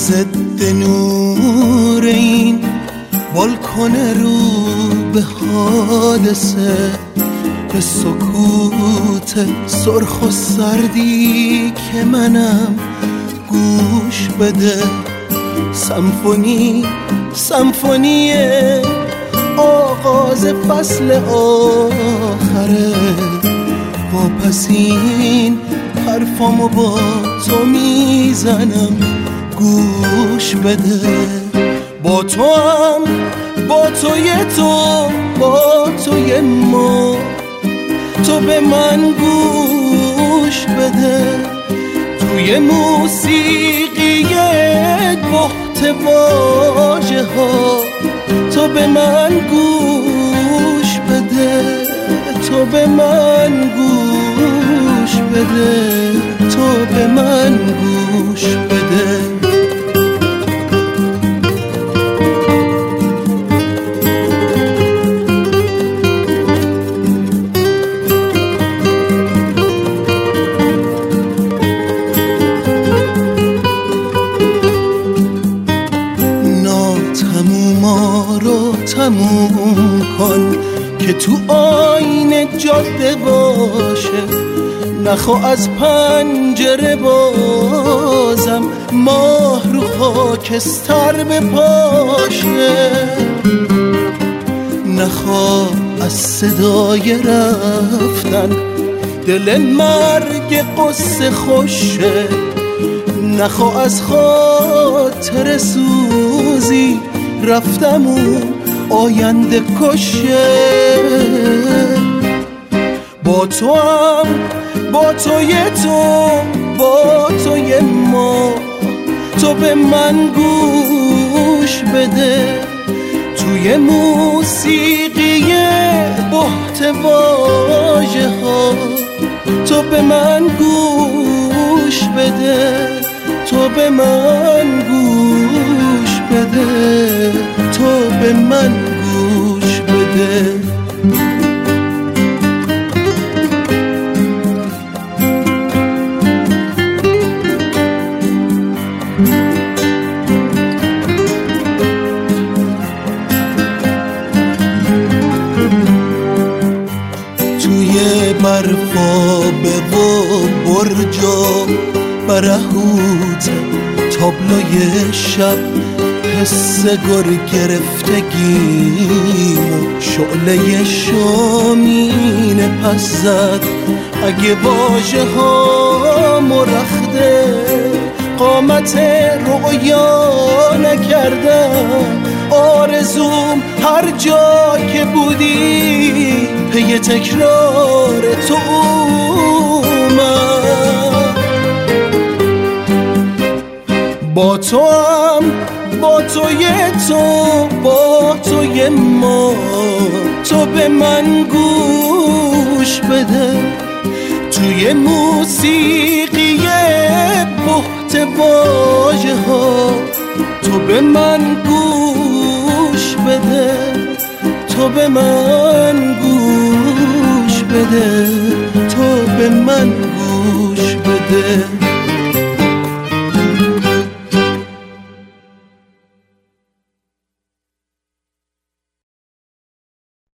ضد نور این بالکن رو به حادثه، به سکوت سرخ و سردی که منم گوش بده. سمفونی آغاز فصل آخره، واپسین حرفامو با تو میزنم گوش بده. با تو هم، با توی تو، با توی ما، تو به من گوش بده. توی موسیقی بحت واژه ها تو به من گوش بده، تو به من گوش بده، تو به من گوش بده. تموم کن که تو آینه جاده باشه، نخوا از پنجره بازم ماه رو خاکستر بپاشه، نخوا از صدای رفتن دل مرگ قصه خوشه، نخوا از خاطر سوزی رفتم اون آینده کشه. با تو هم، با توی تو، با توی ما، تو به من گوش بده. توی موسیقی بحت واژه ها تو به من گوش بده، تو به من گوش بده، تو به من گوش بده. توی برفابه و برجا برهوت تابلوی شب، حس گر گرفتگیم و شعله شامین پس زد. اگه واژه ها مرخده قامت رؤیا نکردم، آرزوم هر جا که بودی پی تکرار تو اومد. با تو هم، با توی تو، با توی ما، تو به من گوش بده. توی موسیقی بحت واژه ها تو به من گوش بده، تو به من گوش بده، تو به من گوش بده.